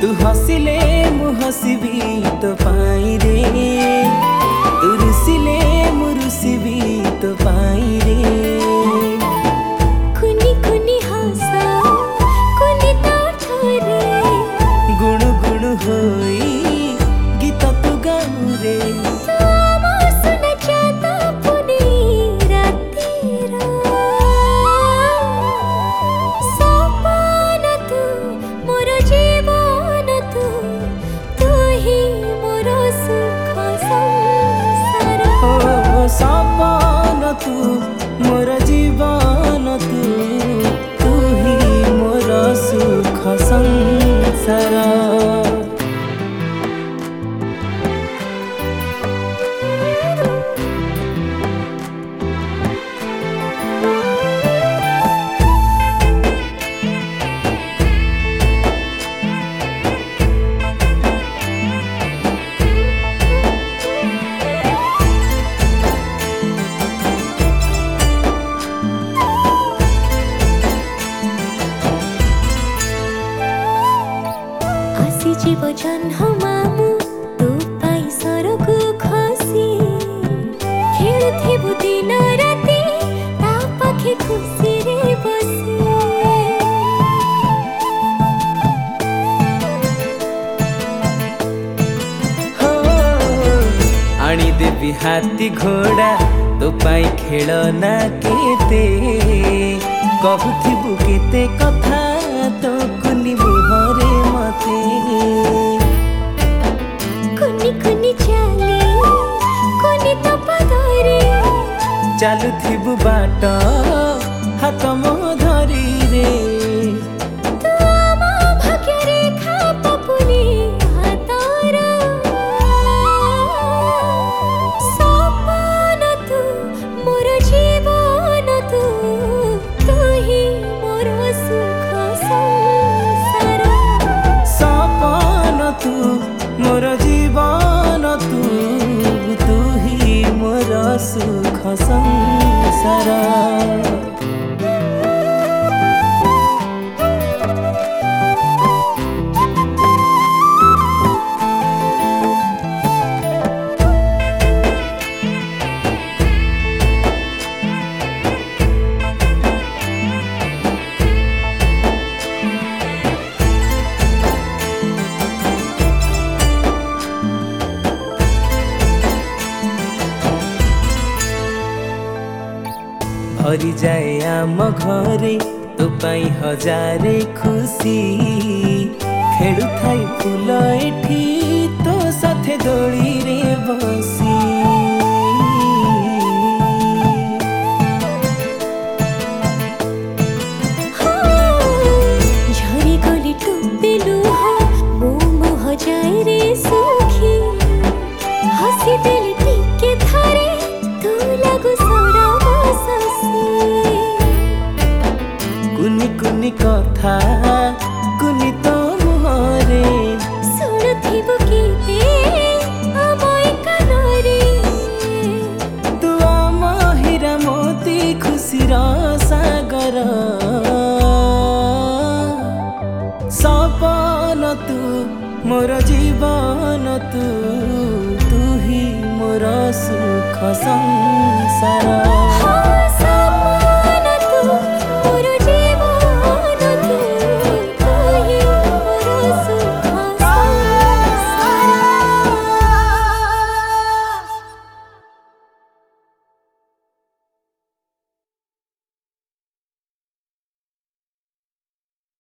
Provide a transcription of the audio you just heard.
तू हसिले मु हसिबी तो पाई रे, तू रुसिले मु रुसिबी तो पाई रे। कुनी कुनी हसा कुनी तो ठरे, गुणु गुणु होई गीत तू गाऊ रे। सपन तू मोर जीवन, तू ही मोर सुख संसार। जीव जन्म मामु तू पाई सरकु खसी, खेलुथिबु दिन राति ता पाखे खुशी रे बसी। हो आनी देवी हाथी घोड़ा तो पाई खेलना केते, कहूथिबु केते कथा तो कुनी मुहरे मते। कुनी कुनी चाले कुनी तो पदरे, चालुथिबु बाट हाथ मो धरी रे। तू आम भाग्य रेखा पपुनी हातर, सपन तू मोर जीवन, तू ही मोर सुख संसार। सपन तू मोर जीवन, तू ही मोर सुख संसार। भरी जाए आम घरे तो पाई हजारे खुशी, खेलु थाई फूल एठी तो साथे दोली रे बसी। झरी गली टुप्पे लुह मो मोह जाए रे सुखी, हसी देली टिके थारे तू लागु सौरभ शशि। कुनी कुनी कथा कुनी तो मुहरे, शुणुथिबु किते आमय कानरे। तू आम हीरा मोती खुशीर सागर, सपन तू मोर जीवन, तू ही मोर सुख संसार।